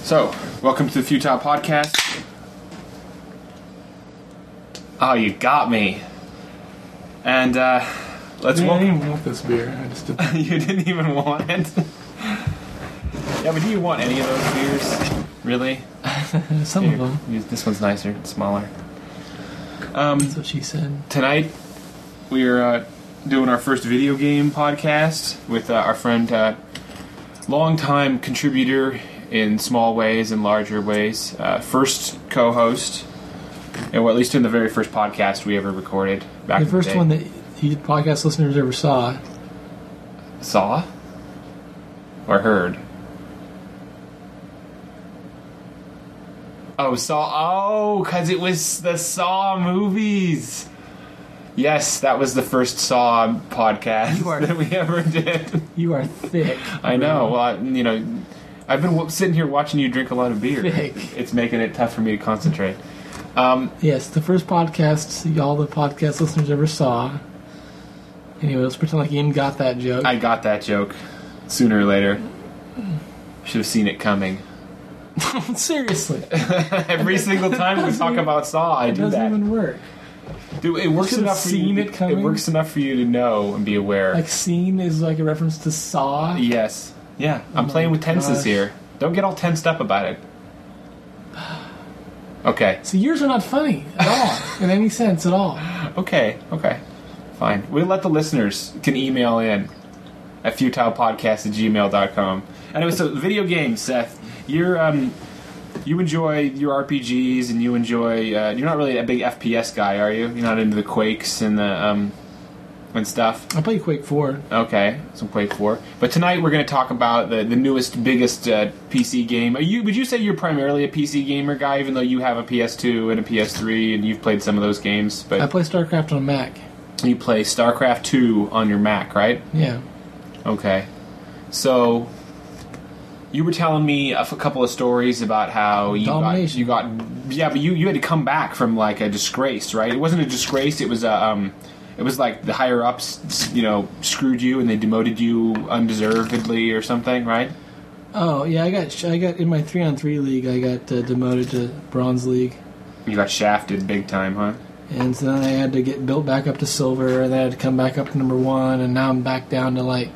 So, welcome to the Futile Podcast. Oh, you got me. And, let's I welcome... didn't even want this beer. I just didn't. You didn't even want it? Yeah, but do you want any of those beers? Really? Some Here, of them. this one's nicer, it's smaller. That's what she said. Tonight, we're doing our first video game podcast with our friend, longtime contributor in small ways and larger ways, first co-host, well, at least in the very first podcast we ever recorded back The in first the day. one that you podcast listeners ever saw. Saw? Or heard? Oh, Saw. Oh, because it was the Saw movies. Yes, that was the first Saw podcast that we ever did. You are thick. I know. Well, I've been sitting here watching you drink a lot of beer. Thick. It's making it tough for me to concentrate. Yes, the first podcast all the podcast listeners ever saw. Anyway, let's pretend like Ian got that joke. I got that joke sooner or later. Should have seen it coming. Seriously. Every single time we talk about Saw, I It do doesn't that. even work. Dude, it works Should have enough for you. seen it coming. It works enough for you to know and be aware. Like, scene is like a reference to Saw. Yes. Yeah. I'm Oh playing my with tenses gosh. here. Don't get all tensed up about it. Okay. So yours are not funny at all, in any sense at all. Okay. Fine. We'll let the listeners can email in at futilepodcast@gmail.com. Anyway, so video games, Seth. You enjoy your RPGs and you enjoy... you're not really a big FPS guy, are you? You're not into the Quakes and the and stuff? I play Quake 4. Okay, some Quake 4. But tonight we're going to talk about the newest, biggest PC game. Would you say you're primarily a PC gamer guy, even though you have a PS2 and a PS3 and you've played some of those games? But I play StarCraft on Mac. you play StarCraft 2 on your Mac, right? Yeah. Okay. So you were telling me a couple of stories about how you Domination. but you had to come back from like a disgrace, right? It wasn't a disgrace, it was it was like the higher ups, screwed you and they demoted you undeservedly or something, right? Oh yeah, I got in my 3-on-3 league. I got demoted to Bronze League, You got shafted big time, huh? and so then I had to get built back up to Silver, and then I had to come back up to number 1, and now I'm back down to like.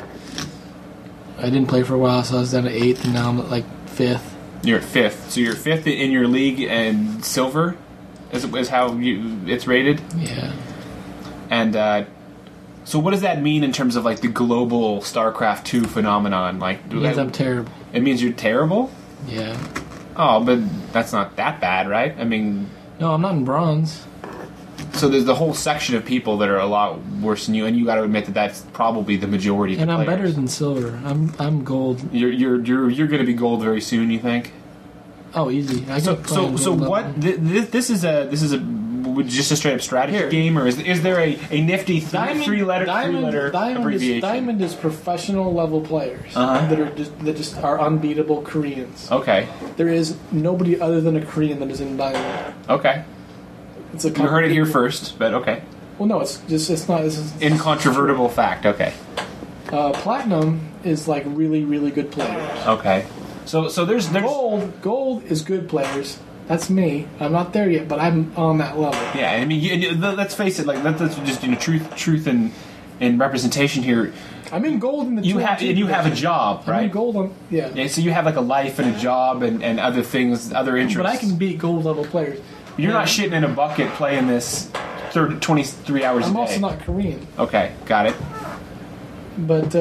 I didn't play for a while, so I was down to 8th, and now I'm at like 5th. You're at 5th. So you're 5th in your league and silver is how it's rated? Yeah. And so what does that mean in terms of like the global StarCraft 2 phenomenon? Like, It means I'm terrible. It means you're terrible? Yeah. Oh, but that's not that bad, right? I mean, No, I'm not in Bronze. so there's the whole section of people that are a lot worse than you, and you got to admit that that's probably the majority of And the I'm players. better than Silver. I'm Gold. You're going to be gold very soon, you think? Oh, easy. I So can play on so gold what? level. This is just a straight up strategy Here. game, or is there a nifty three letter abbreviation? Diamond is professional level players Uh-huh. that just are unbeatable Koreans. Okay, There is nobody other than a Korean that is in Diamond. okay. It's a You heard it here first, but okay. Well, no, it's not. This is Incontrovertible fact. Okay, Platinum is like really, really good players. okay. So there's Gold is good players. That's me. I'm not there yet, but I'm on that level. yeah. I mean, let's face it. Like that's just truth and representation here. I'm in gold in the You have a job, I'm in right? gold on Yeah. So you have like a life and a job and other things, other interests. But I can beat gold level players. You're not And shitting in a bucket playing this 23 hours a I'm day. also not Korean. Okay, got it. But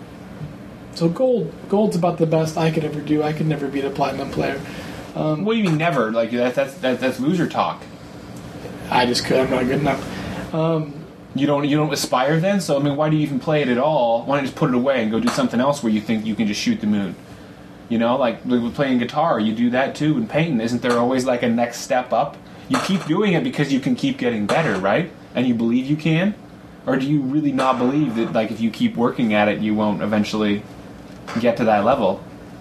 so gold's about the best I could ever do. I could never beat a platinum player. What do you mean never? Like that's loser talk. I just could. I'm not good enough. You don't aspire then. So I mean, why do you even play it at all? Why don't you just put it away and go do something else where you think you can just shoot the moon? Like with playing guitar, you do that too. And painting, isn't there always like a next step up? You keep doing it because you can keep getting better, right? And you believe you can, or do you really not believe that like if you keep working at it, you won't eventually get to that level?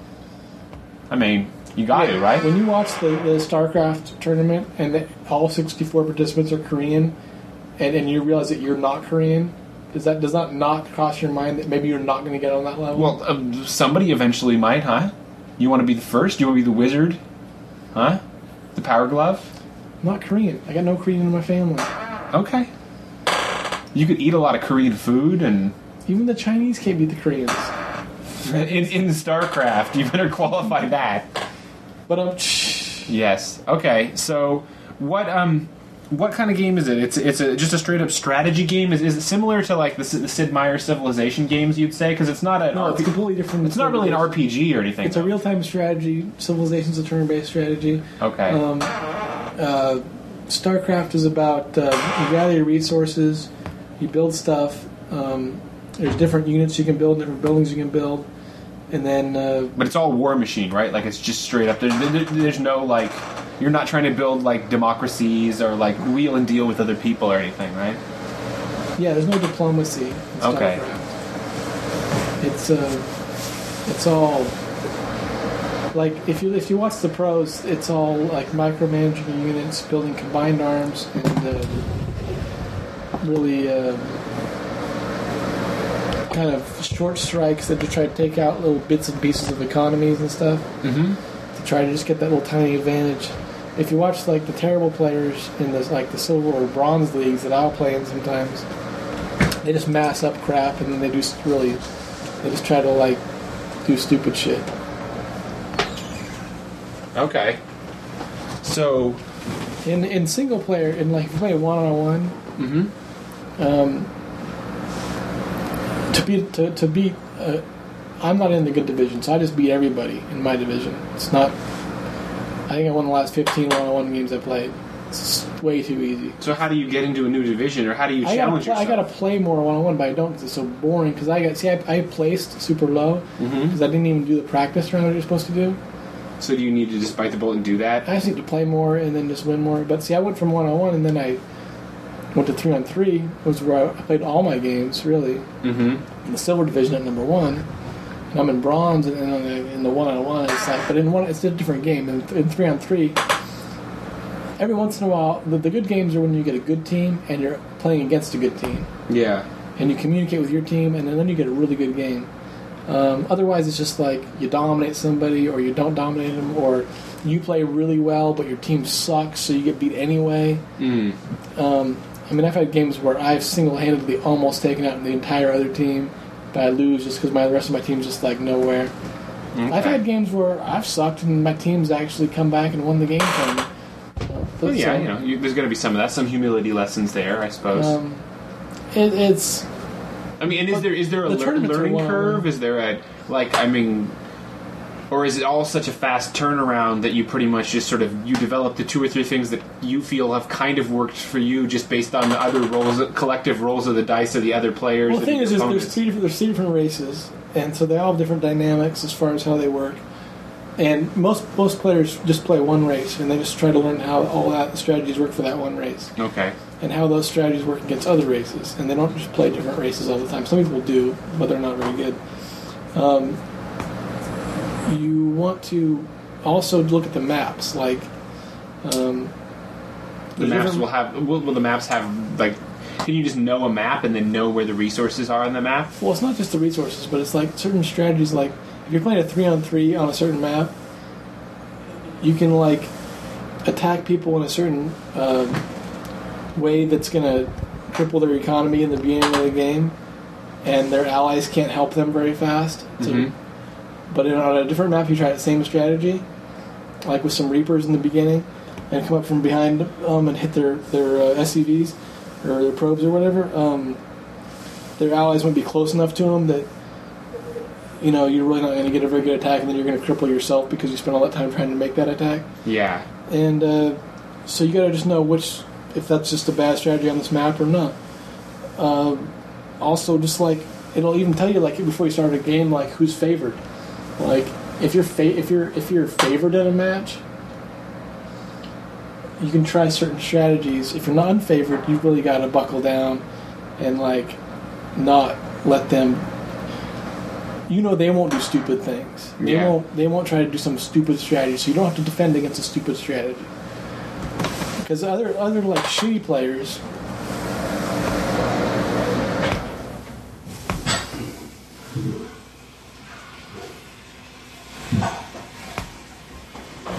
I mean, you got to, right? When you watch the StarCraft tournament and all 64 participants are Korean, and you realize that you're not Korean, does that not cross your mind that maybe you're not going to get on that level? Well, somebody eventually might, huh? You want to be the first? You want to be the wizard? Huh? The power glove? I'm not Korean. I got no Korean in my family. Okay. You could eat a lot of Korean food, and Even the Chinese can't beat the Koreans. in StarCraft, you better qualify that. But Yes. Okay. So, what kind of game is it? It's just a straight up strategy game. Is it similar to like the Sid Meier Civilization games? You'd say because it's not an no, it's completely different. It's not really an RPG or anything. It's a real time strategy. Civilization's a turn based strategy. Okay. StarCraft is about you gather your resources, you build stuff. There's different units you can build, different buildings you can build, and then. But it's all War Machine, right? Like it's just straight up. There's no like. You're not trying to build like democracies or like wheel and deal with other people or anything, right? Yeah, there's no diplomacy in Okay. StarCraft. It's all like if you watch the pros, it's all like micromanaging units, building combined arms, and really kind of short strikes that to try to take out little bits and pieces of economies and stuff. Mm-hmm. To try to just get that little tiny advantage. If you watch like the terrible players in the silver or bronze leagues that I'll play in sometimes, they just mass up crap and then they just try to like do stupid shit. Okay. So In single player, in like if you play 1-on-1, to beat I'm not in the good division, so I just beat everybody in my division. It's not. I think I won the last 15 1-on-1 games I played. It's way too easy. So how do you get into a new division, or how do you challenge yourself? I gotta play more 1-on-1, but I don't because it's so boring. Because I placed super low because I didn't even do the practice round that you're supposed to do. So do you need to just bite the bullet and do that? I just need to play more and then just win more. But see, I went from 1-on-1 and then I went to 3-on-3. Was where I played all my games really. In the silver division at number 1. And I'm in bronze, and in the 1-on-1, it's like, but it's a different game. In 3-on-3, every once in a while, the good games are when you get a good team and you're playing against a good team. Yeah. And you communicate with your team, and then you get a really good game. Otherwise, it's just like you dominate somebody, or you don't dominate them, or you play really well, but your team sucks, so you get beat anyway. I mean, I've had games where I've single-handedly almost taken out the entire other team, but I lose just because the rest of my team's just like nowhere. Okay. I've had games where I've sucked and my team's actually come back and won the game from me. Well, yeah, there's going to be some of that, some humility lessons there, I suppose. It's. I mean, and is there a learning curve? Is there a or is it all such a fast turnaround that you pretty much just sort of you develop the 2 or 3 things that you feel have kind of worked for you just based on the other collective rolls of the dice of the other players? Well, the thing is there's three different races, and so they all have different dynamics as far as how they work. And most players just play one race, and they just try to learn how all that strategies work for that one race. Okay. And how those strategies work against other races, and they don't just play different races all the time. Some people do, but they're not very good. You want to also look at the maps, like the maps will the maps have like? Can you just know a map and then know where the resources are on the map? Well, it's not just the resources, but it's like certain strategies. Like if you're playing a 3-on-3 on a certain map, you can like attack people in a certain way that's going to cripple their economy in the beginning of the game, and their allies can't help them very fast. So, but on a different map, you try the same strategy, like with some Reapers in the beginning, and come up from behind and hit their SCVs or their probes or whatever. Their allies won't be close enough to them that you're really not going to get a very good attack, and then you're going to cripple yourself because you spent all that time trying to make that attack. Yeah. And so you got to just know if that's just a bad strategy on this map or not. Also, just like it'll even tell you like before you start a game like who's favored. Like if you're favored in a match, you can try certain strategies. If you're not unfavored, you've really got to buckle down and like not let them. They won't do stupid things. They won't try to do some stupid strategy. So you don't have to defend against a stupid strategy. Because other like shitty players.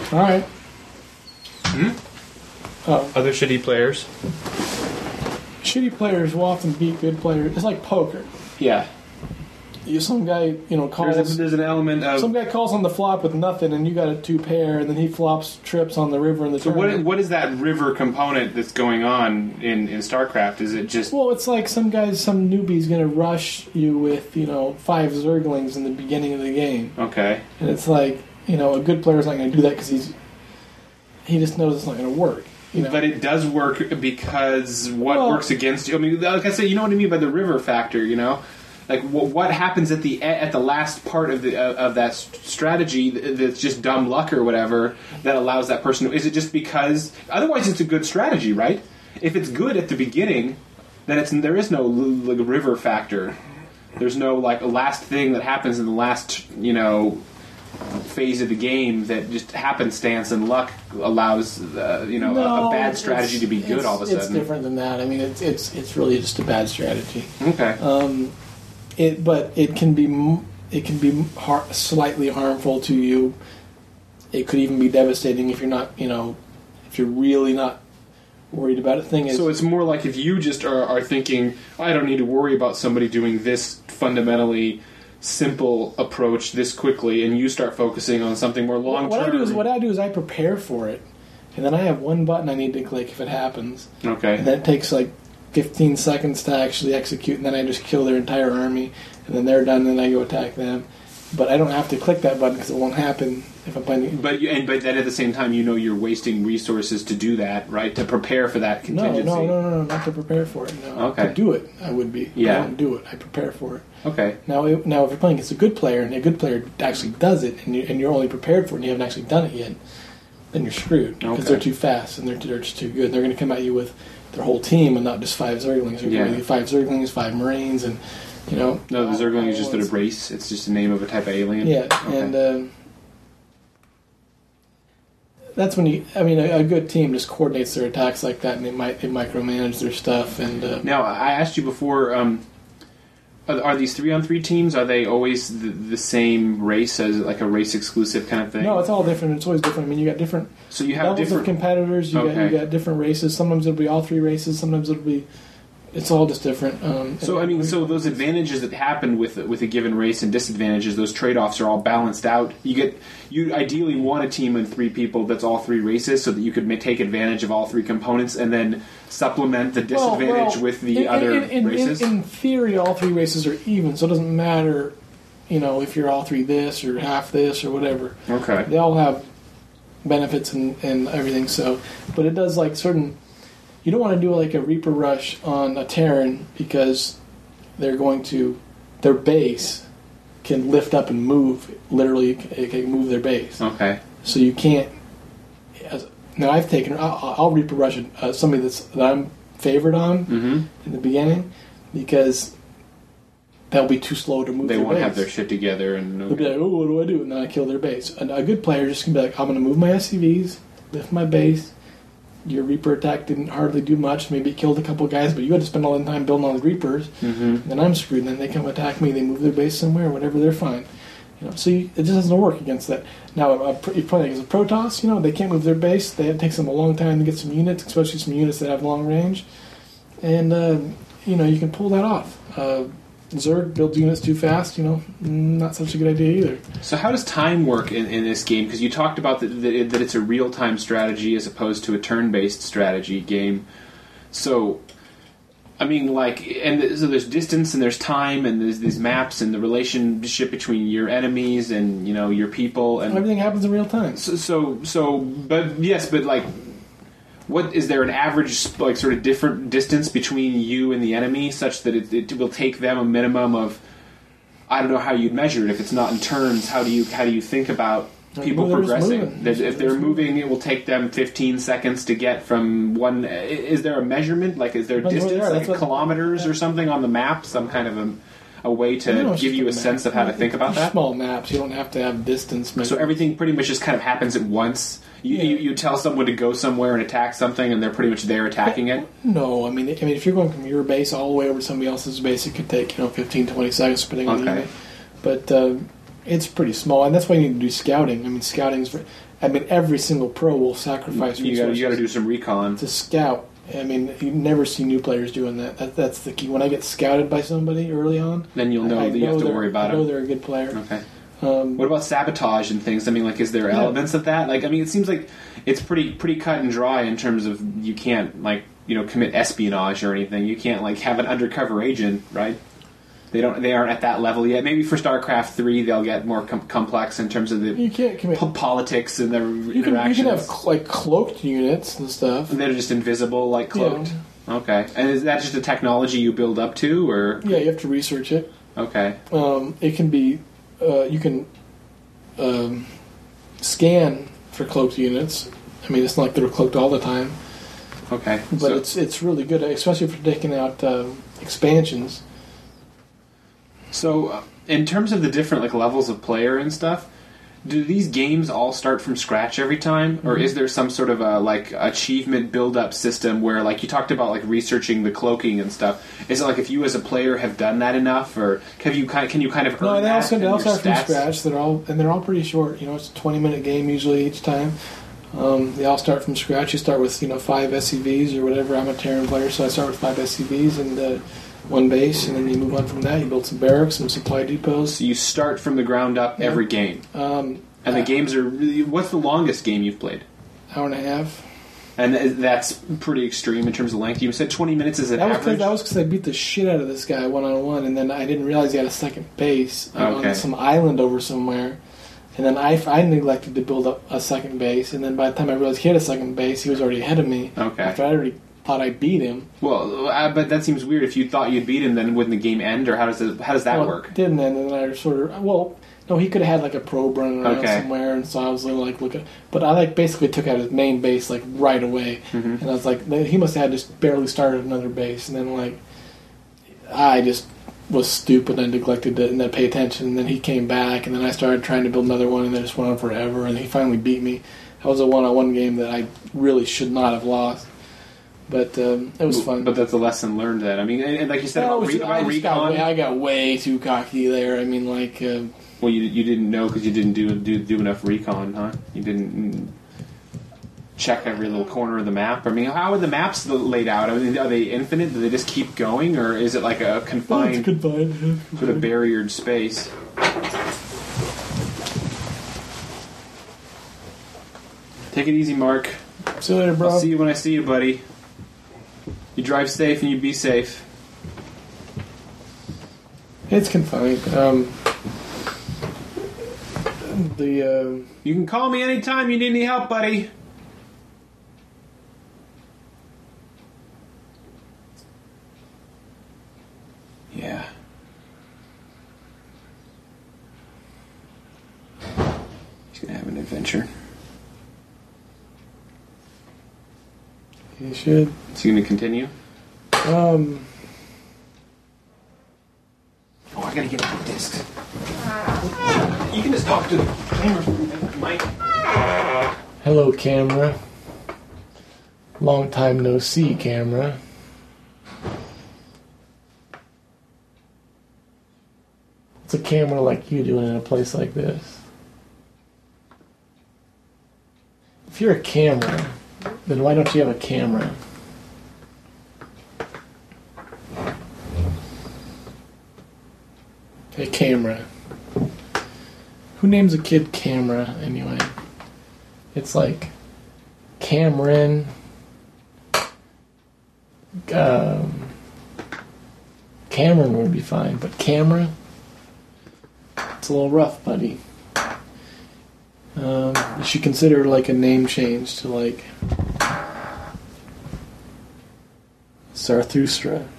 All right. Other shitty players? Shitty players will often beat good players. It's like poker. Yeah. Some guy, calls. There's an element of... Some guy calls on the flop with nothing, and you got a 2-pair, and then he flops trips on the river in the tournament. What is that river component that's going on in StarCraft? Is it just... Well, it's like some newbie's going to rush you with, 5 Zerglings in the beginning of the game. Okay. And it's like, a good player's not going to do that because he just knows it's not going to work. But it does work because works against you? I mean, like I said, you know what I mean by the river factor, Like what happens at the last part of that strategy that's just dumb luck or whatever that allows that person to... Is it just because... Otherwise it's a good strategy, right? If it's good at the beginning, then there is no like river factor. There's no like last thing that happens in the last, phase of the game that just happenstance and luck allows a bad strategy to be good all of a sudden. It's different than that. I mean, it's really just a bad strategy. Okay. But it can be slightly harmful to you. It could even be devastating if you're not, if you're really not worried about it. So it's more like if you just are thinking, I don't need to worry about somebody doing this fundamentally simple approach this quickly, and you start focusing on something more long term. What I do is I prepare for it, and then I have one button I need to click if it happens. Okay. And that takes like 15 seconds to actually execute, and then I just kill their entire army, and then they're done, and then I go attack them. But I don't have to click that button because it won't happen if I'm playing. But then at the same time, you're wasting resources to do that, right? To prepare for that contingency. No, not to prepare for it. No. Okay. To do it, I would be. Yeah. I don't do it. I prepare for it. Okay. Now, if you're playing against a good player, and a good player actually does it, and you're only prepared for it, and you haven't actually done it yet, then you're screwed because they're too fast and they're just too good. And they're going to come at you with their whole team and not just 5 Zerglings. They're going to be 5 Zerglings, 5 Marines, and No, the Zergling is just a race. It's just the name of a type of alien. Yeah, okay. And that's when a good team just coordinates their attacks like that, and they micromanage their stuff. And now, I asked you before, are these 3-on-3 teams? Are they always the same race, as like a race exclusive kind of thing? No, it's all different. It's always different. I mean, you got different. So you have levels of competitors. You got different races. Sometimes it'll be all 3 races. Sometimes it'll be. It's all just different. So those advantages that happen with a given race and disadvantages, those trade-offs are all balanced out. You ideally want a team of 3 people that's all 3 races, so that you could take advantage of all 3 components, and then supplement the disadvantage with the other races. In theory, all 3 races are even, so it doesn't matter, if you're all 3 this or half this or whatever. Okay. They all have benefits and everything. So, but it does like certain. You don't want to do like a Reaper Rush on a Terran because their base can lift up and move. Literally, it can move their base. Okay. So you can't. Now I'll Reaper Rush somebody that I'm favored on in the beginning because they'll be too slow to move. They their won't base. have their shit together, and they'll be like, "Oh, what do I do?" And then I kill their base. And a good player just can be like, "I'm going to move my SCVs, lift my base." Your Reaper attack didn't hardly do much. Maybe it killed a couple guys, but you had to spend all the time building all the Reapers. Mm-hmm. Then I'm screwed. And then they come attack me. They move their base somewhere, whatever. They're fine. So it just doesn't work against that. Now, you're playing against a Protoss. They can't move their base. It takes them a long time to get some units, especially some units that have long range. And you can pull that off. Zerg builds units too fast. Not such a good idea either. So how does time work in this game? Because you talked about that it's a real-time strategy as opposed to a turn-based strategy game. So, so there's distance and there's time and there's these maps and the relationship between your enemies and your people and everything happens in real time. What is there an average sort of different distance between you and the enemy such that it will take them a minimum of, I don't know how you'd measure it if it's not in turns. How do you think about people progressing? If they're moving, it will take them 15 seconds to get from one. Is there a measurement? Like, is there distance, kilometers or something on the map? Some kind of a way to give you a sense of how to think about that? Small maps. You don't have to have distance. So everything pretty much just kind of happens at once. You tell someone to go somewhere and attack something, and they're pretty much there attacking it? No, I mean, if you're going from your base all the way over to somebody else's base, it could take 15, 20 seconds depending on the unit. But It's pretty small, and that's why you need to do scouting. I mean, scouting's. Every single pro will sacrifice resources. You got to do some recon to scout. I mean, you never see new players doing that. That's the key. When I get scouted by somebody early on, then you'll know that you have to worry about it. I know they're a good player. Okay. What about sabotage and things? I mean, like, is there elements of that? Like, I mean, it seems like it's pretty cut and dry in terms of you can't, like, commit espionage or anything. You can't, like, have an undercover agent, right? They aren't at that level yet. Maybe for StarCraft 3 they'll get more complex in terms of the you can't commit politics and their interactions. You can have like cloaked units and stuff. And they're just invisible, like cloaked. Yeah. Okay. And is that just a technology you build up to, or? Yeah, you have to research it. Okay. It can be you can scan for cloaked units. I mean, it's not like they're cloaked all the time. Okay. But it's really good, especially for taking out expansions. So, in terms of the different like levels of player and stuff, do these games all start from scratch every time, or is there some sort of a like achievement build-up system where, like you talked about, like researching the cloaking and stuff? Is it like if you as a player have done that enough, or can you kind of earn that? No, they all start from scratch. They're all pretty short. It's a 20-minute game usually each time. They all start from scratch. You start with 5 SCVs or whatever. I'm a Terran player, so I start with 5 SCVs and. One base, and then you move on from that. You build some barracks, some supply depots. So you start from the ground up every game. And the games are really... What's the longest game you've played? Hour and a half. And that's pretty extreme in terms of length. You said 20 minutes is an average? That was because I beat the shit out of this guy one-on-one, and then I didn't realize he had a second base on some island over somewhere. And then I neglected to build up a second base, and then by the time I realized he had a second base, he was already ahead of me. Okay. After I already thought I beat him. Well, but that seems weird. If you thought you'd beat him, then wouldn't the game end, or how does that work? It didn't end, and then I sort of... Well, no, he could have had like a probe running around somewhere, and so I was like looking... But I basically took out his main base like right away, and I was like, he must have had just barely started another base, and then I just was stupid and neglected to and then pay attention, and then he came back, and then I started trying to build another one, and then it just went on forever, and he finally beat me. That was a one-on-one game that I really should not have lost. But it was fun. But that's a lesson learned then. I mean, and like you said about recon... I got way too cocky there. I mean, well, you didn't know because you didn't do enough recon, huh? You didn't check every little corner of the map. I mean, how are the maps laid out? I mean, are they infinite? Do they just keep going? Or is it like a confined sort of barriered space? Take it easy, Mark. See you later, bro. I'll see you when I see you, buddy. You drive safe and you be safe. It's confined. You can call me anytime you need any help, buddy. Yeah. He's gonna have an adventure. You should. Is he going to continue? Oh, I gotta get the disc. You can just talk to the camera, Mike. Hello, camera. Long time no see, camera. What's a camera like you doing in a place like this? If you're a camera, then why don't you have a camera? A camera. Who names a kid Camera, anyway? It's like Cameron. Cameron would be fine, but Camera? It's a little rough, buddy. You should consider like a name change to like Zarathustra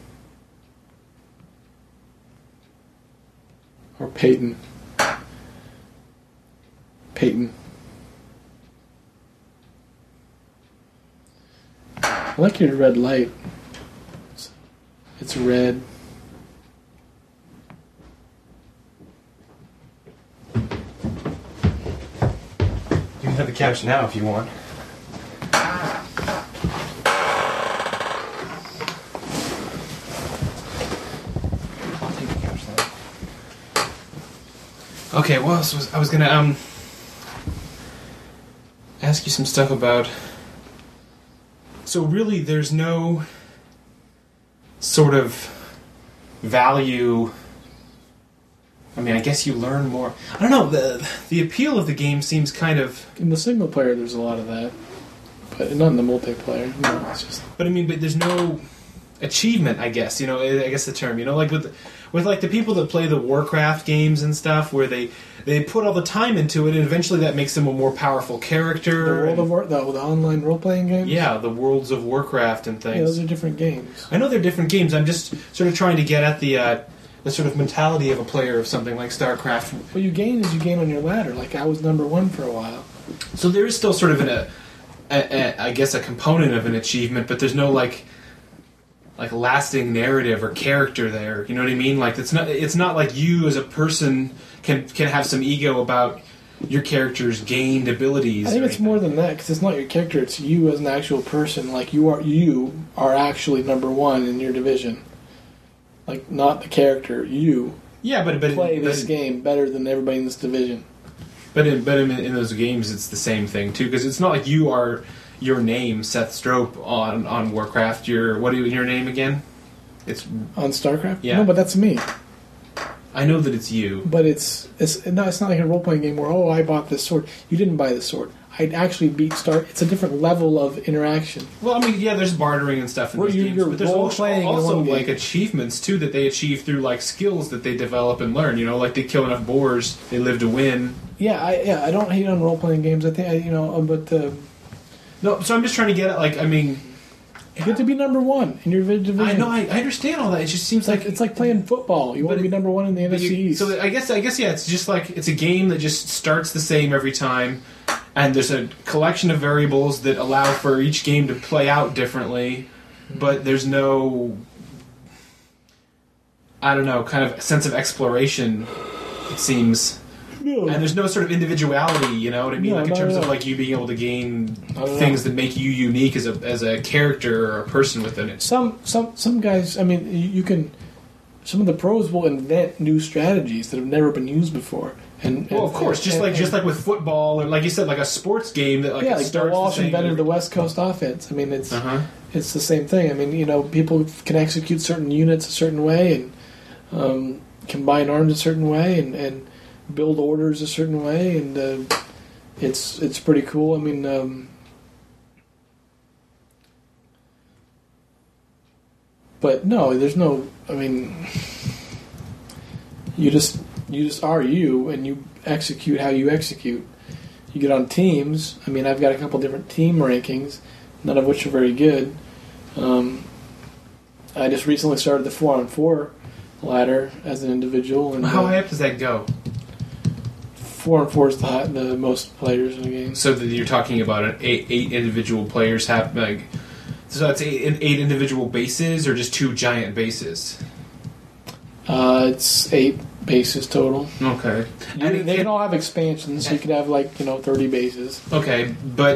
or Peyton. I like your red light. It's red. You can have the couch now if you want. I'll take the couch then. Okay, what else was I was gonna ask you some stuff about. So really, there's no sort of value. I mean, I guess you learn more. I don't know. The appeal of the game seems kind of. In the single player, there's a lot of that, but not in the multiplayer. No, it's just. But I mean, but there's no achievement. I guess I guess the term. Like with like the people that play the Warcraft games and stuff, where they put all the time into it, and eventually that makes them a more powerful character. The online role playing games. Yeah, the Worlds of Warcraft and things. Yeah, those are different games. I know they're different games. I'm just sort of trying to get at the sort of mentality of a player of something like StarCraft. What you gain on your ladder. Like I was number 1 for a while. So there is still sort of I guess a component of an achievement, but there's no like lasting narrative or character there. You know what I mean? Like it's not like you as a person can have some ego about your character's gained abilities. I think it's more than that because it's not your character; it's you as an actual person. Like you are actually number 1 in your division. Like not the character, you. Yeah, but play this game better than everybody in this division. But in those games, it's the same thing too, because it's not like you are your name, Seth Strope on Warcraft. What is your name again? It's on StarCraft. Yeah, no, but that's me. I know that it's you, but it's not like a role playing game where I bought this sword. You didn't buy the sword. I actually beat Star. It's a different level of interaction. Well, I mean, yeah, there's bartering and stuff in those games, but there's also like achievements too that they achieve through like skills that they develop and learn. You know, like they kill enough boars, they live to win. Yeah, I don't hate on role playing games. I think but no. So I'm just trying to get at like I mean. You get to be number 1 in your division. I know. I understand all that. It just seems like it's like playing football. You want to be number 1 in the NFC East. So I guess yeah. It's just like it's a game that just starts the same every time, and there's a collection of variables that allow for each game to play out differently, but there's no, I don't know, kind of sense of exploration. It seems. No. And there's no sort of individuality, you know what I mean? In terms of like you being able to gain things that make you unique as a character or a person within it. Some guys, I mean, you can. Some of the pros will invent new strategies that have never been used before. Well, of course, just like with football or like you said, like a sports game that like like Bill Walsh invented the West Coast offense. I mean, it's the same thing. I mean, people can execute certain units a certain way and combine arms a certain way and build orders a certain way, and it's pretty cool. I mean, but no, there's no. I mean, you just are you, and you execute how you execute. You get on teams. I mean, I've got a couple different team rankings, none of which are very good. I just recently started the 4-on-4 ladder as an individual. And how high up does that go? 4-on-4 is the most players in the game. So that you're talking about eight individual players have like. So it's eight individual bases, or just 2 giant bases? It's 8 bases total. Okay. They can all have expansions, so you could have 30 bases. Okay, but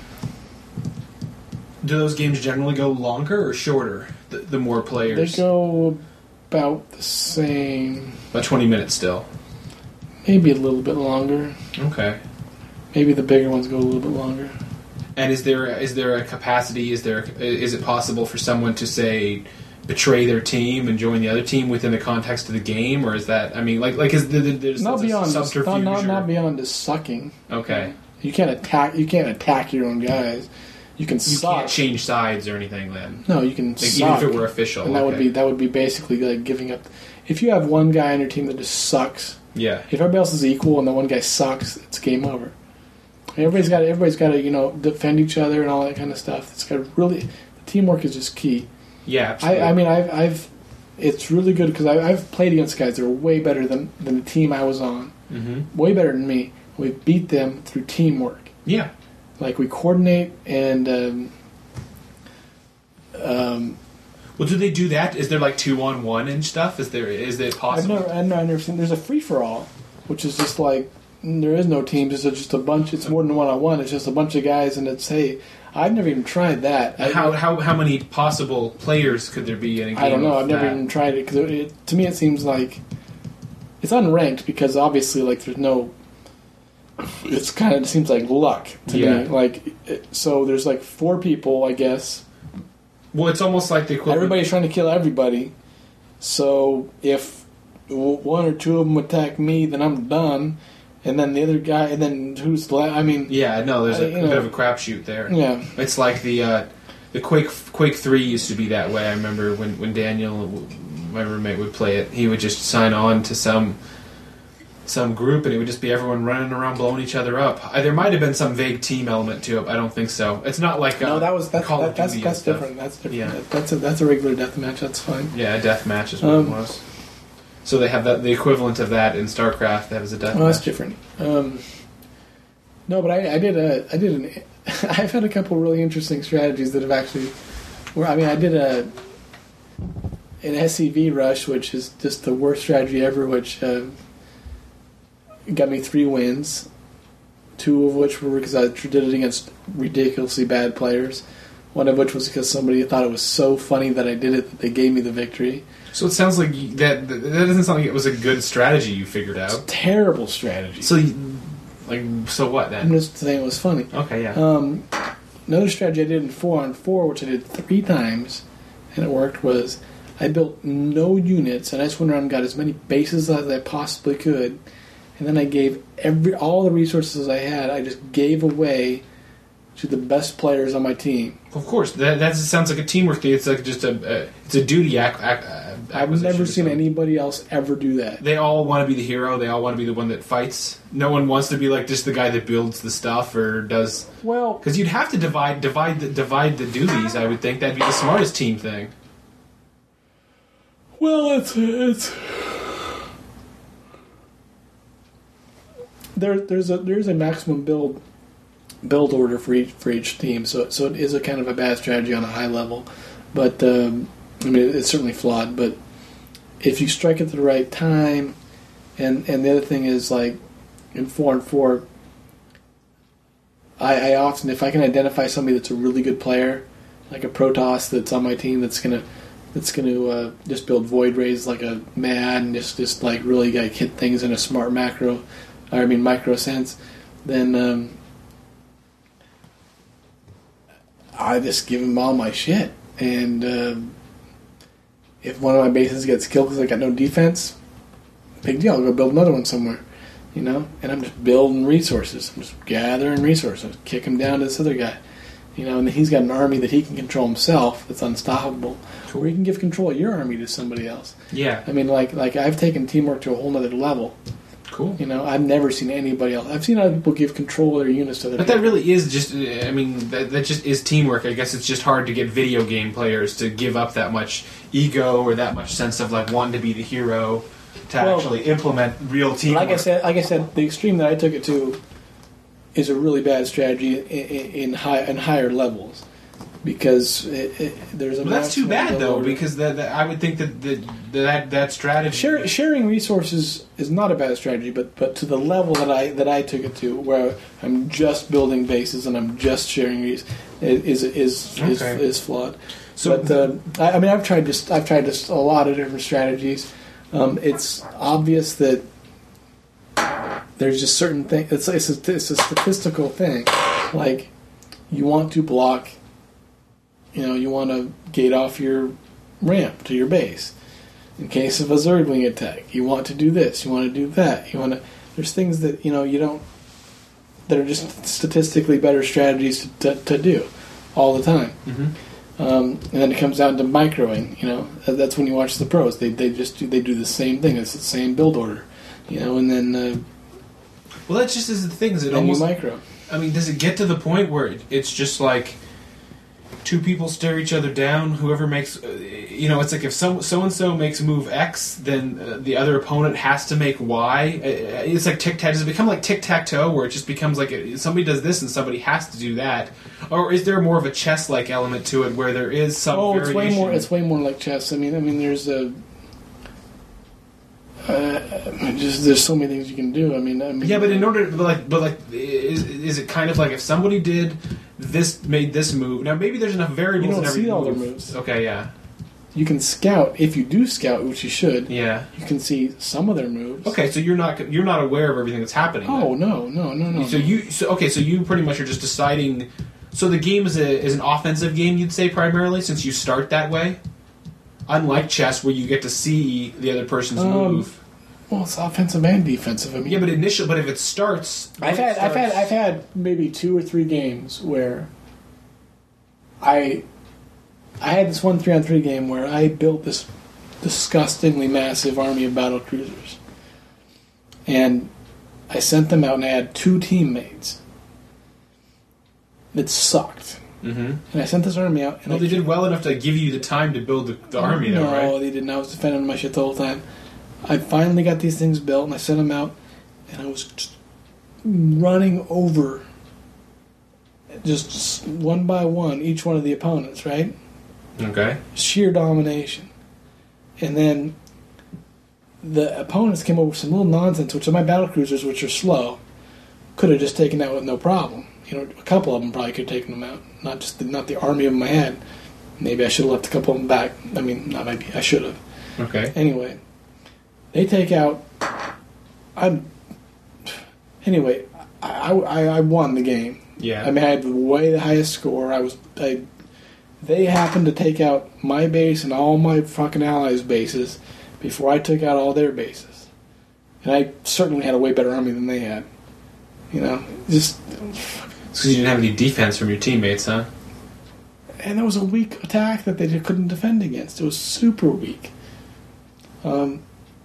do those games generally go longer or shorter? The more players? They go about the same. About 20 minutes still. Maybe a little bit longer. Okay. Maybe the bigger ones go a little bit longer. And is there a capacity? Is it possible for someone to say betray their team and join the other team within the context of the game, or is that? I mean, is there's not beyond subterfuge? Not beyond just sucking. Okay. You can't attack your own guys. You can suck. You can't change sides or anything then. No, you can suck. Even if it were official. And that would be basically like giving up. If you have one guy on your team that just sucks. Yeah. If everybody else is equal and the one guy sucks, it's game over. Everybody's got to defend each other and all that kind of stuff. It's got the teamwork is just key. Yeah, absolutely. I mean, it's really good because I've played against guys that are way better than the team I was on. Mm-hmm. Way better than me. We beat them through teamwork. Yeah. Like we coordinate and. Well, do they do that? Is there like 2-on-1 and stuff? Is it possible? I've never seen. There's a free for all, which is just like there is no teams. It's just a bunch. It's more than 1-on-1. It's just a bunch of guys, and it's hey. I've never even tried that. How many possible players could there be in a game? I don't know. I've never even tried it because to me it seems like it's unranked because obviously like there's no. It's kind of seems like luck to me. Like so, there's like 4 people, I guess. Well, it's almost like the equivalent. Everybody's trying to kill everybody. So if 1 or 2 of them attack me, then I'm done. And then the other guy, and then who's left? I mean, yeah, no, there's a bit of a crapshoot there. Yeah, it's like the Quake 3 used to be that way. I remember when Daniel, my roommate, would play it, he would just sign on to some group, and it would just be everyone running around blowing each other up. There might have been some vague team element to it. But I don't think so. It's not like no, that's Call of Duty that's different. That's different. Yeah. That's a regular deathmatch. That's fine. Yeah, a deathmatch is what it was. So they have the equivalent of that in StarCraft. That was a deathmatch. Oh, that's different. No, but I've had a couple really interesting strategies that have actually. I did an SCV rush, which is just the worst strategy ever, which. Got me 3 wins, 2 of which were because I did it against ridiculously bad players. One of which was because somebody thought it was so funny that I did it that they gave me the victory. So it sounds like that doesn't sound like it was a good strategy you figured out. It's a terrible strategy. So, so what then? I'm just saying it was funny. Okay, yeah. Another strategy I did in 4-on-4, which I did 3 times, and it worked, was I built no units, and I just went around and got as many bases as I possibly could. And then I gave all the resources I had. I just gave away to the best players on my team. Of course, that sounds like a teamwork thing. It's like just it's a duty I've never seen anybody else ever do that. They all want to be the hero. They all want to be the one that fights. No one wants to be like just the guy that builds the stuff or does. Well, because you'd have to divide the duties. I would think that'd be the smartest team thing. Well, it's. There's a maximum build order for each team, so it is a kind of a bad strategy on a high level, but it's certainly flawed. But if you strike at the right time, and the other thing is like in 4-on-4, I often, if I can identify somebody that's a really good player, like a Protoss that's on my team that's gonna just build Void Rays like a mad and just like really like hit things in a smart micro sense, then I just give them all my shit. And if one of my bases gets killed because I got no defense, big deal. I'll go build another one somewhere, And I'm just building resources. I'm just gathering resources, kick him down to this other guy, and he's got an army that he can control himself that's unstoppable. Cool. Or you can give control of your army to somebody else. Yeah. Like I've taken teamwork to a whole nother level. Cool. I've never seen anybody else. I've seen other people give control of their units to other people. But that really is just, that just is teamwork. I guess it's just hard to get video game players to give up that much ego or that much sense of like wanting to be the hero to actually implement real teamwork. Like I said, the extreme that I took it to is a really bad strategy in higher levels. Because there's a. Well, that's too bad though, because I would think that strategy. Sharing resources is not a bad strategy, but to the level that I took it to, where I'm just building bases and I'm just sharing is flawed. So, but I've tried just a lot of different strategies. It's obvious that there's just certain things. It's a statistical thing, like you want to block. You want to gate off your ramp to your base. In case of a Zergling attack, you want to do this, you want to do that. There's things that, you don't, that are just statistically better strategies to do all the time. Mm-hmm. And then it comes down to microing, that's when you watch the pros. They do the same thing. It's the same build order, and then... well, that just is the thing. Is it almost... micro. Does it get to the point where it's just like... two people stare each other down. Whoever makes, it's like if so and so makes move X, then the other opponent has to make Y. It's like tic tac. Does it become like tic tac toe, where it just becomes like somebody does this and somebody has to do that, or is there more of a chess like element to it where there is some? Oh, variation? It's way more like chess. There's a. There's so many things you can do. Yeah, but in order, is it kind of like if somebody did this, made this move? Now maybe there's enough variables. You don't in every see all move. their moves. Okay, yeah. you can scout. If you do scout, which you should, Yeah. you can see some of their moves. Okay, so you're not aware of everything that's happening. Oh then. no. So you pretty much are just deciding. So the game is an offensive game, you'd say primarily, since you start that way. Unlike chess, where you get to see the other person's move. Well, it's offensive and defensive. I mean, Yeah, but if it starts, I've had maybe 2 or 3 games where I had this one 3-on-3 game where I built this disgustingly massive army of battle cruisers, and I sent them out, and I had 2 teammates that sucked. Mm-hmm. And I sent this army out, and Well, they did well enough to give you the time to build the army, though, right? No, they didn't. I was defending my shit the whole time. I finally got these things built, and I sent them out, and I was just running over, just one by one, each one of the opponents, right? Okay. Sheer domination. And then the opponents came over with some little nonsense, which are my battle cruisers, which are slow, could have just taken that with no problem. A couple of them probably could have taken them out, not the army of them I had. Maybe I should have left a couple of them back. I mean, not maybe, I should have. Okay. Anyway, they take out. Anyway, I won the game. Yeah. I mean, I had way the highest score. They happened to take out my base and all my fucking allies' bases before I took out all their bases, and I certainly had a way better army than they had. Just. It's because you didn't have any defense from your teammates, huh? And there was a weak attack that they couldn't defend against. It was super weak. Okay,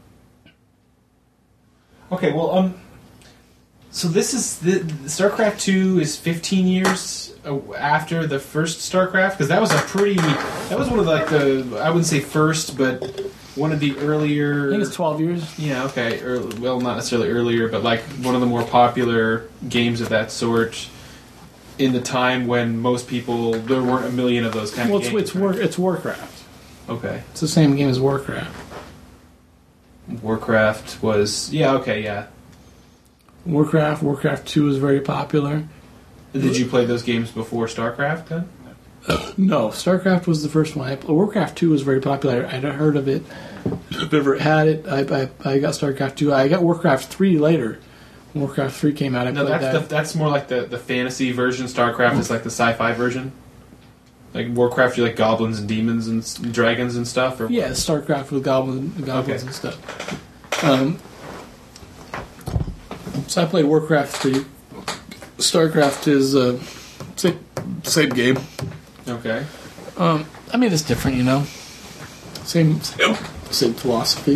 well, so this is StarCraft 2 is 15 years after the first StarCraft, because that was one of I wouldn't say first, but one of the earlier. I think it's 12 years. Yeah, okay, well, not necessarily earlier, but like one of the more popular games of that sort. In the time when most people, there weren't a million of those kind of games. It's Warcraft. Okay. It's the same game as Warcraft. Warcraft was Warcraft 2 was very popular. Did you play those games before StarCraft then? No, StarCraft was the first one. Warcraft 2 was very popular. I'd heard of it. I've ever had it. I got StarCraft 2. I got Warcraft 3 later. Warcraft 3 came out. That's more like the fantasy version. StarCraft is like the sci-fi version. Like Warcraft, you like goblins and demons and dragons and stuff. Or yeah, StarCraft with goblins and stuff. So I played Warcraft 3. StarCraft is same game. Okay. I mean, it's different, Same philosophy.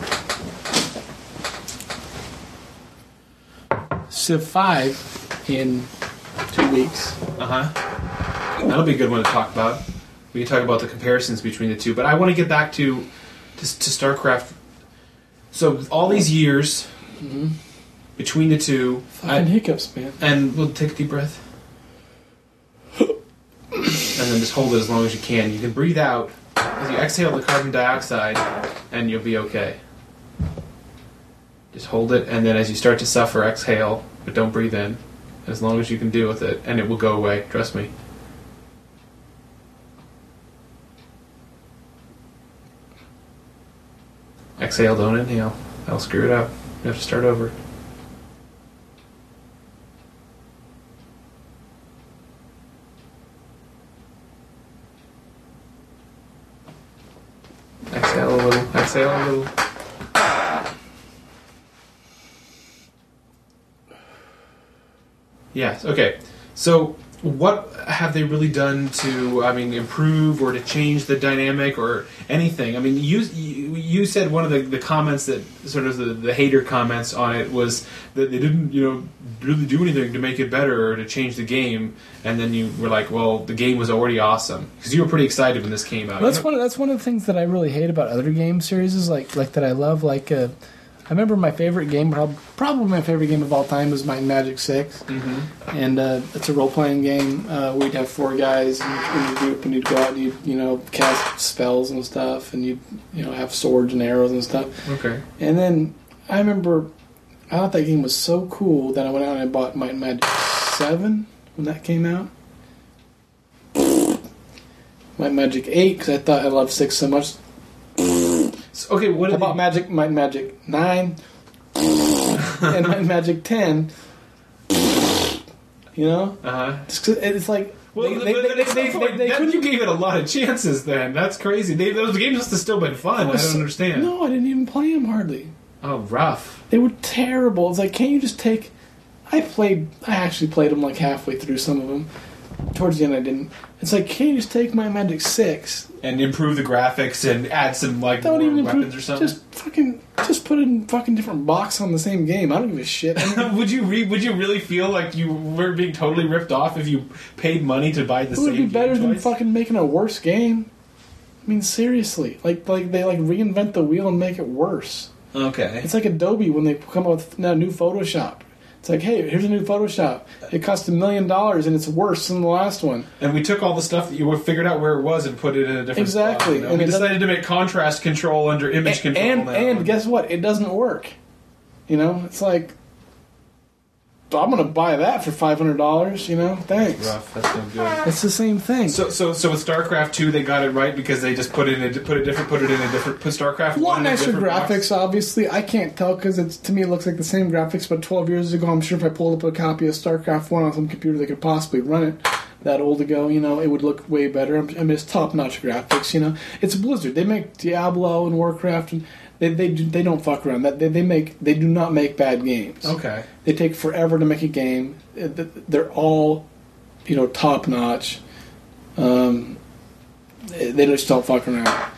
Civ 5 in 2 weeks. That'll be a good one to talk about. We can talk about the comparisons between the two, but I want to get back to StarCraft. So all these years between the two, fucking hiccups, man. And we'll take a deep breath, and then just hold it as long as you can. You can breathe out as you exhale the carbon dioxide, and you'll be okay. Just hold it, and then as you start to suffer, exhale, but don't breathe in. As long as you can deal with it, and it will go away. Trust me. Exhale, don't inhale. That'll screw it up. You have to start over. Exhale a little. Exhale a little. Yes. Okay. So, what have they really done to, improve or to change the dynamic or anything? I mean, you said one of the comments that sort of the hater comments on it was that they didn't, really do anything to make it better or to change the game, and then you were like, well, the game was already awesome because you were pretty excited when this came out. That's one of the things that I really hate about other game series is like that I love I remember my favorite game, probably my favorite game of all time, was Might and Magic 6. Mm-hmm. And it's a role-playing game. We'd have 4 guys in your group, and you'd go out and you'd, cast spells and stuff, and you'd, have swords and arrows and stuff. Okay. And then I remember I thought that game was so cool that I went out and I bought Might and Magic 7 when that came out. Might Magic 8 because I thought I loved 6 so much. So, okay, what How about Might Magic 9 and Might Magic 10? You know? It's like... Well, you gave it a lot of chances then. That's crazy. Those games must have still been fun. I don't understand. No, I didn't even play them hardly. Oh, rough. They were terrible. It's like, can't you just take... I actually played them like halfway through some of them. Towards the end I didn't. It's like, can't you just take Might Magic 6... and improve the graphics and add some like don't more even weapons or something? Just put it in fucking different box on the same game. I don't give a shit. I mean, would you really feel like you were being totally ripped off if you paid money to buy the same game? It would be better than twice? fucking making a worse game. I mean, seriously. Like they reinvent the wheel and make it worse. Okay. It's like Adobe when they come up with a new Photoshop. It's like, hey, here's a new Photoshop. It cost $1 million and it's worse than the last one. And we took all the stuff that you figured out where it was and put it in a different spot. You know? And we decided to make contrast control under image control now. And guess what? It doesn't work. You know, it's like, I'm going to buy that for $500. You know, thanks. Rough. That's no good. It's the same thing. So with StarCraft 2, they got it right because they just put it in a different StarCraft 1 lot in a nicer different graphics, box. Obviously. I can't tell because to me it looks like the same graphics, but 12 years ago, I'm sure if I pulled up a copy of StarCraft 1 on some computer that could possibly run it that old ago, you know, it would look way better. I mean, it's top-notch graphics, you know. It's Blizzard. They make Diablo and Warcraft, and they don't fuck around. They do not make bad games. Okay. They take forever to make a game. They're all, you know, top-notch. They just don't fuck around.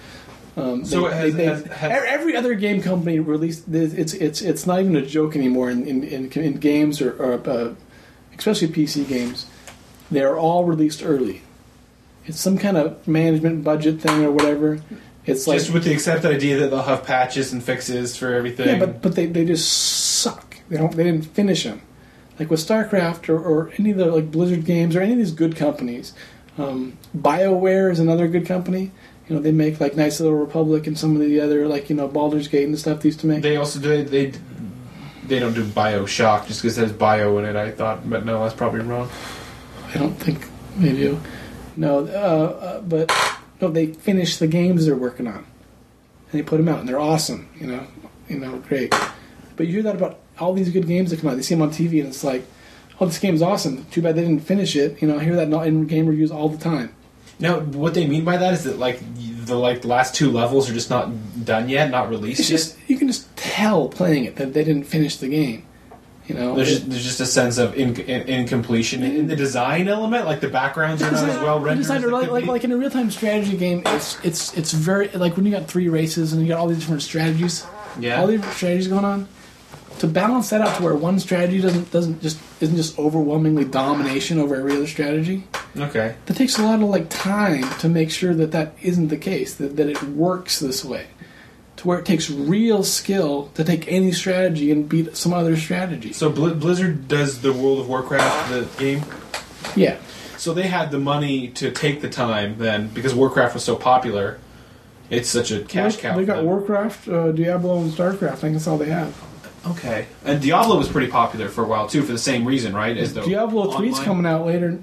Every other game company released it's not even a joke anymore in games or especially PC games. They're all released early. It's some kind of management budget thing or whatever. It's like just with the accepted idea that they'll have patches and fixes for everything. Yeah, but they just suck. They didn't finish them. Like with StarCraft or any of the like Blizzard games or any of these good companies. BioWare is another good company. You know, they make like Knights of the Republic and some of the other like, you know, Baldur's Gate and stuff they used to make. They also do they don't do BioShock just because it has bio in it, I thought, but no, that's probably wrong. I don't think they do. No, but no, they finish the games they're working on, and they put them out, and they're awesome. You know, great. But you hear that about all these good games that come out. They see them on TV, and it's like, oh, this game's awesome. Too bad they didn't finish it. You know, I hear that in game reviews all the time. Now, what they mean by that is that the last 2 levels are just not done yet, not released it's just, yet? You can just tell playing it that they didn't finish the game. You know, there's just a sense of incompletion in the design element, like the backgrounds are not as well rendered. Like in a real-time strategy game, it's very like when you got 3 races and you got all these different strategies. Yeah, all these different strategies going on. To balance that out to where one strategy isn't just overwhelmingly domination over every other strategy. Okay, that takes a lot of like time to make sure that isn't the case. That it works this way. To where it takes real skill to take any strategy and beat some other strategy. So Blizzard does the World of Warcraft the game? Yeah. So they had the money to take the time then, because Warcraft was so popular. It's such a cash cow. They got Warcraft, Diablo, and StarCraft. I think that's all they have. Okay. And Diablo was pretty popular for a while too, for the same reason, right? As the Diablo 3's coming out later,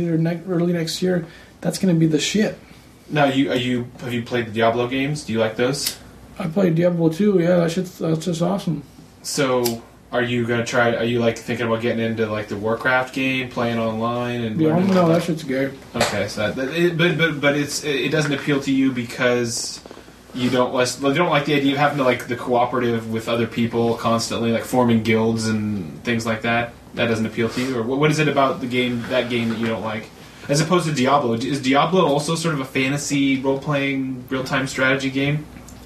early next year. That's going to be the shit. Now, have you played the Diablo games? Do you like those? I played Diablo 2, yeah, that's just awesome. So, are you gonna try? Are you like thinking about getting into like the Warcraft game, playing online, and no, that shit's gay. Okay, so but it doesn't appeal to you because you don't like the idea of having to like the cooperative with other people constantly, like forming guilds and things like that. That doesn't appeal to you, or what is it about that game that you don't like? As opposed to Diablo, is Diablo also sort of a fantasy role-playing real-time strategy game?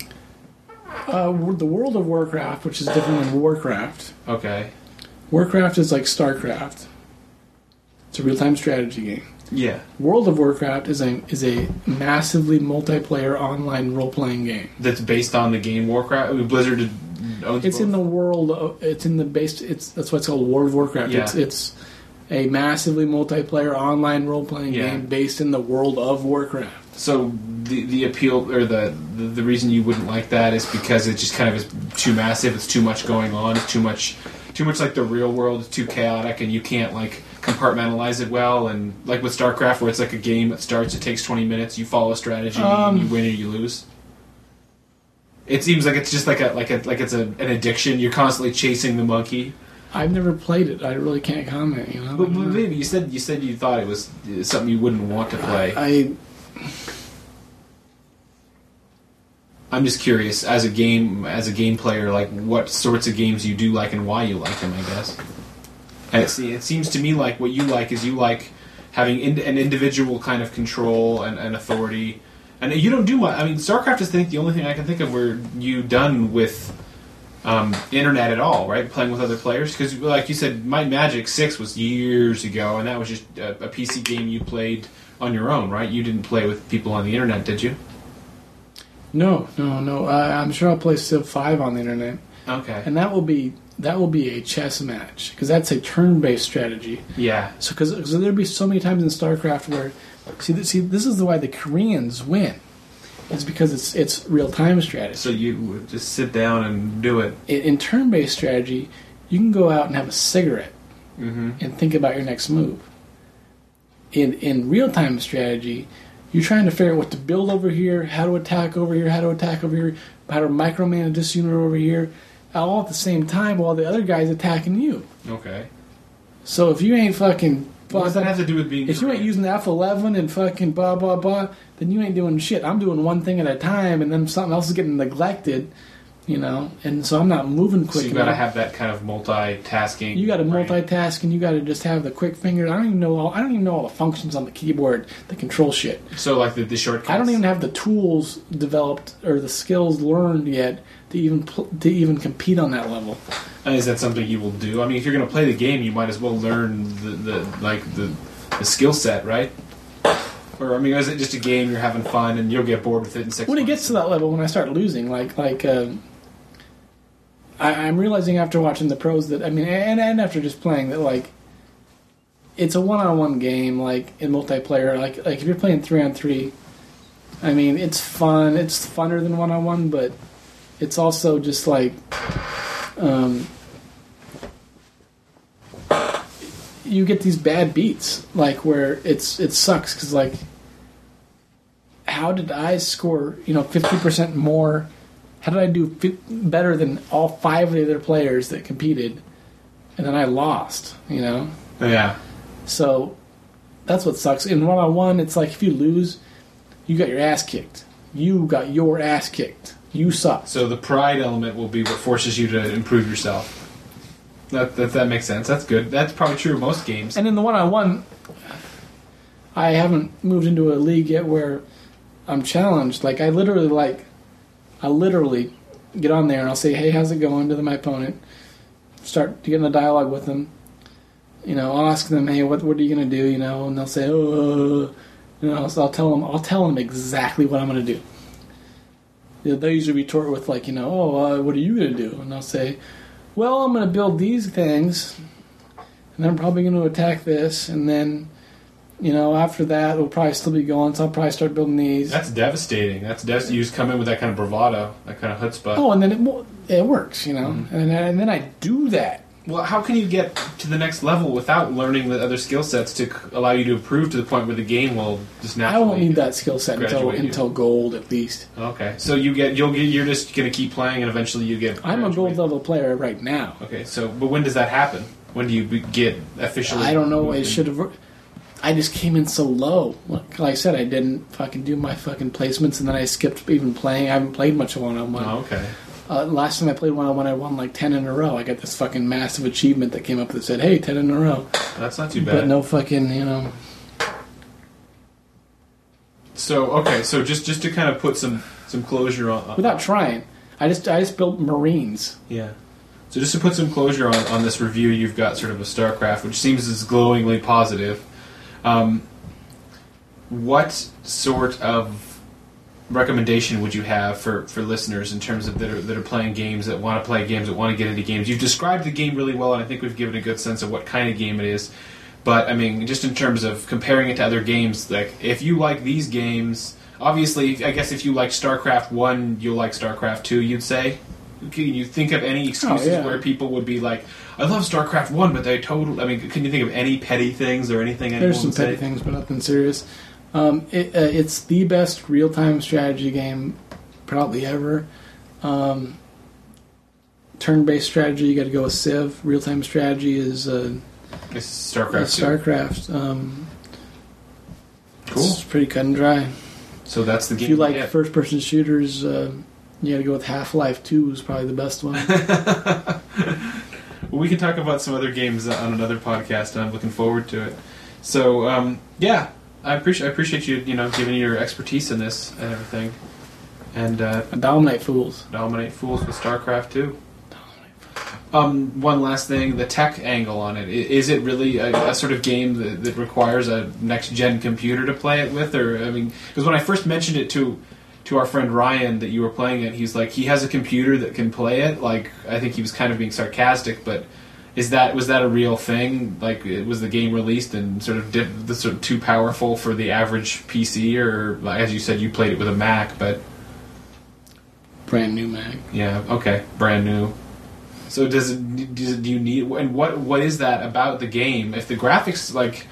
The World of Warcraft, which is different than Warcraft. Okay. Warcraft is like StarCraft. It's a real-time strategy game. Yeah. World of Warcraft is a massively multiplayer online role-playing game. That's based on the game Warcraft. Blizzard owns It's both? in the world. It's in the base. That's why it's called World of Warcraft. Yeah. It's a massively multiplayer online role-playing game based in the world of Warcraft. So the appeal or the reason you wouldn't like that is because it just kind of is too massive. It's too much going on. It's too much too much like the real world is too chaotic, and you can't like compartmentalize it well. And like with StarCraft, where it's like a game that starts, it takes 20 minutes, you follow a strategy, and you win or you lose. It seems like it's just like it's an addiction. You're constantly chasing the monkey. I've never played it. I really can't comment. You know, but maybe you said you thought it was something you wouldn't want to play. I'm just curious, as a game player, like what sorts of games you do like and why you like them, I guess. And it seems to me like what you like is you like having an individual kind of control and authority. And you don't do much. I mean, StarCraft is the only thing I can think of where you done with internet at all, right? Playing with other players, because like you said, Might and Magic 6 was years ago, and that was just a PC game you played on your own, right? You didn't play with people on the internet, did you? No. I'm sure I'll play Civ 5 on the internet. Okay. And that will be a chess match, because that's a turn-based strategy. Yeah. So because there'll be so many times in StarCraft where see this is why the Koreans win. It's because it's real-time strategy. So you just sit down and do it. In turn-based strategy, you can go out and have a cigarette and think about your next move. In real-time strategy, you're trying to figure out what to build over here, how to attack over here, how to micromanage this unit over here, all at the same time while the other guy's attacking you. Okay. So if you ain't fucking... What does that have to do with being... If you ain't using the F11 and fucking blah, blah, blah, then you ain't doing shit. I'm doing one thing at a time, and then something else is getting neglected, you know? And so I'm not moving quick enough. So you got to have that kind of multitasking. You got to multitask, and you got to just have the quick finger. I don't even know all the functions on the keyboard that control shit. So like the shortcuts. I don't even have the tools developed or the skills learned yet to even compete on that level. And is that something you will do? I mean, if you're going to play the game, you might as well learn the skill set, right? Or I mean, is it just a game you're having fun and you'll get bored with it in 6 months? When it gets to that level, when I start losing, I'm realizing after watching the pros that, I mean, and after just playing that, like, it's a one-on-one game, like, in multiplayer. Like if you're playing 3-on-3, I mean, it's fun. It's funner than one-on-one, but it's also just, like, you get these bad beats, like, where it sucks, because, like, how did I score, 50% more? How did I do better than all 5 of the other players that competed, and then I lost, Yeah. So that's what sucks. In one-on-one, it's like if you lose, you got your ass kicked. You got your ass kicked. You suck. So the pride element will be what forces you to improve yourself. That makes sense. That's good. That's probably true of most games. And in the one-on-one, I haven't moved into a league yet where I'm challenged. Like, I literally get on there and I'll say, "Hey, how's it going?" to my opponent. Start to get in a dialogue with them. I'll ask them, "Hey, what are you gonna do?" And they'll say, "Oh," so I'll tell them exactly what I'm gonna do. They'll usually retort with like, "What are you gonna do?" And I'll say, "Well, I'm gonna build these things, and then I'm probably gonna attack this, and then." After that, it'll probably still be going, so I'll probably start building these. That's devastating. You just come in with that kind of bravado, that kind of chutzpah. Oh, and then it works, Mm-hmm. And then I do that. Well, how can you get to the next level without learning the other skill sets to allow you to improve to the point where the game will just naturally... I won't need that skill set until gold, at least. Okay, so you're just going to keep playing, and eventually you get... I'm a gold level player right now. Okay, but when does that happen? When do you get officially... I don't know. It should have... I just came in so low. Like I said, I didn't fucking do my fucking placements, and then I skipped even playing. I haven't played much one-on-one. Oh, okay. Last time I played one-on-one, I won like 10 in a row. I got this fucking massive achievement that came up that said, "Hey, 10 in a row." That's not too bad. But no fucking, So just to kind of put some closure on... Without trying. I just built Marines. Yeah. So just to put some closure on this review, you've got sort of a StarCraft, which seems as glowingly positive. What sort of recommendation would you have for listeners in terms of that are playing games, that want to play games, that want to get into games? You've described the game really well, and I think we've given a good sense of what kind of game it is. But, I mean, just in terms of comparing it to other games, like, if you like these games... Obviously, I guess if you like StarCraft 1, you'll like StarCraft 2, you'd say? Can you think of any excuses where people would be like, I love StarCraft 1, but they totally... I mean, can you think of any petty things or anything anyone There's some would say? petty things, but nothing serious. It's the best real-time strategy game probably ever. Turn-based strategy, you got to go with Civ. Real-time strategy is It's StarCraft 2. StarCraft. Cool. It's pretty cut and dry. So that's the game. If you like yeah. first-person shooters, you got to go with Half-Life 2 is probably the best one. Well, we can talk about some other games on another podcast, and I'm looking forward to it. So, yeah, I appreciate you, giving your expertise in this and everything. And Dominate Fools. Dominate Fools with StarCraft 2. One last thing, the tech angle on it. Is it really a sort of game that requires a next-gen computer to play it with? Or, I mean, because when I first mentioned it to our friend Ryan that you were playing it, he's like, he has a computer that can play it. Like, I think he was kind of being sarcastic, but was that a real thing? Like, was the game released and sort of too powerful for the average PC? Or, as you said, you played it with a Mac, but... Brand new Mac. Yeah, okay, brand new. So do you need, and what is that about the game? If the graphics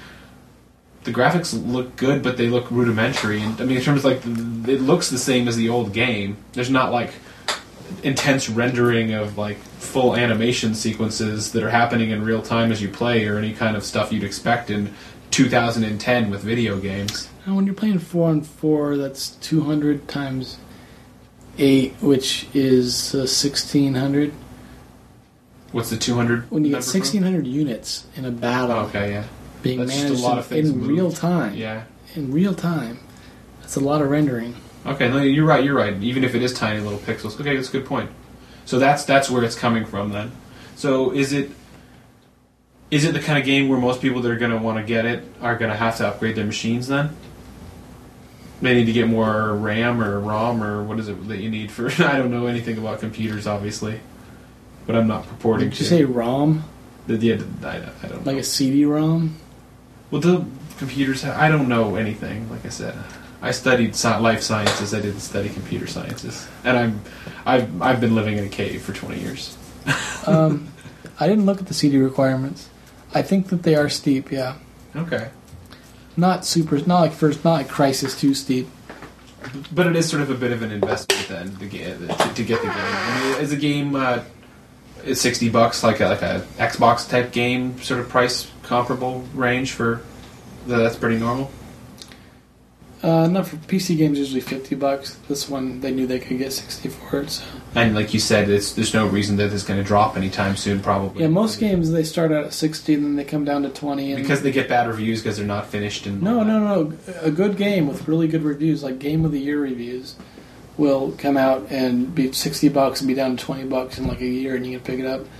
look good, but they look rudimentary, and I mean in terms of it looks the same as the old game. There's not like intense rendering of like full animation sequences that are happening in real time as you play, or any kind of stuff you'd expect in 2010 with video games. And when you're playing 4-on-4, that's 200 times 8, which is 1600. What's the 200? When you get number 1600 units in a battle, okay, yeah, being that's managed just a lot of things in moved. real time. Yeah. In real time, that's a lot of rendering. Okay, no, you're right. Even if it is tiny little pixels. Okay, that's a good point. So that's where it's coming from then. So is it the kind of game where most people that are going to want to get it are going to have to upgrade their machines then? They need to get more RAM or ROM or what is it that you need for... I don't know anything about computers, obviously. But I'm not purporting Did to. you say ROM? I don't know. Like a CD-ROM? Well, the computers... I don't know anything, like I said. I studied life sciences. I didn't study computer sciences. And I've been living in a cave for 20 years. I didn't look at the CD requirements. I think that they are steep, yeah. Okay. Not like Crysis 2 steep. But it is sort of a bit of an investment then to get the game. I mean, is a game is $60 like a Xbox type game sort of price comparable range for that's pretty normal? Not for PC games, usually $50. This one, they knew they could get 60 for it. So. And like you said, there's no reason that it's going to drop anytime soon, probably. Yeah, most games they start out at 60 and then they come down to 20. And because they get bad reviews because they're not finished. And no. A good game with really good reviews, like Game of the Year reviews, will come out and be $60 and be down to $20 in like a year, and you can pick it up.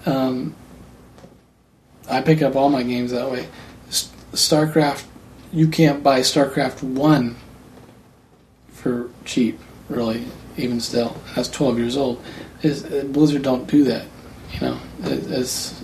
I pick up all my games that way. StarCraft. You can't buy StarCraft 1 for cheap, really, even still. That's 12 years old. Blizzard don't do that, It's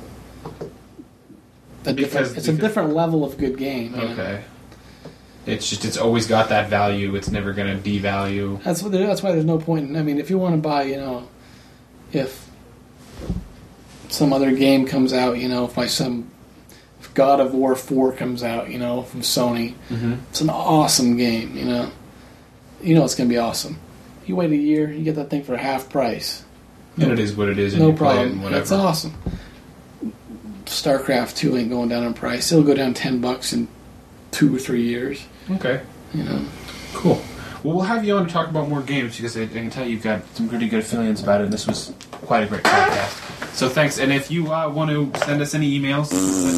a different level of good game. Okay. It's always got that value. It's never going to devalue. That's why there's no point. If you want to buy, if some other game comes out, if God of War 4 comes out, from Sony, It's an awesome game, it's going to be awesome. You wait a year, you get that thing for half price. And it is what it is, and no you play it problem. and whatever. That's awesome. StarCraft 2 ain't going down in price. It'll go down $10 in 2 or 3 years. Okay. Cool. Well, we'll have you on to talk about more games because I can tell you've got some pretty good feelings about it, and this was quite a great podcast. So thanks. And if you want to send us any emails,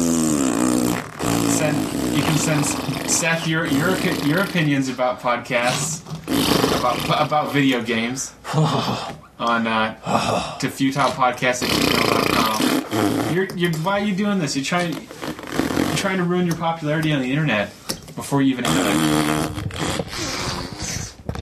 you can send Seth your opinions about podcasts, about video games, on to futilpodcast@gmail.com. Why are you doing this? You're trying to ruin your popularity on the internet before you even have it.